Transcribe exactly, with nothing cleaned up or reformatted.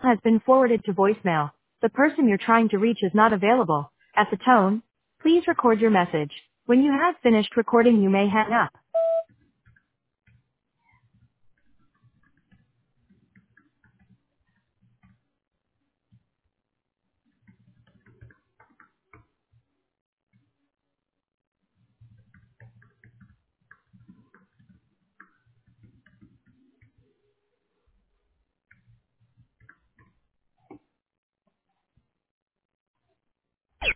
has been forwarded to voicemail. The person you're trying to reach is not available. At the tone, please record your message. When you have finished recording, you may hang up.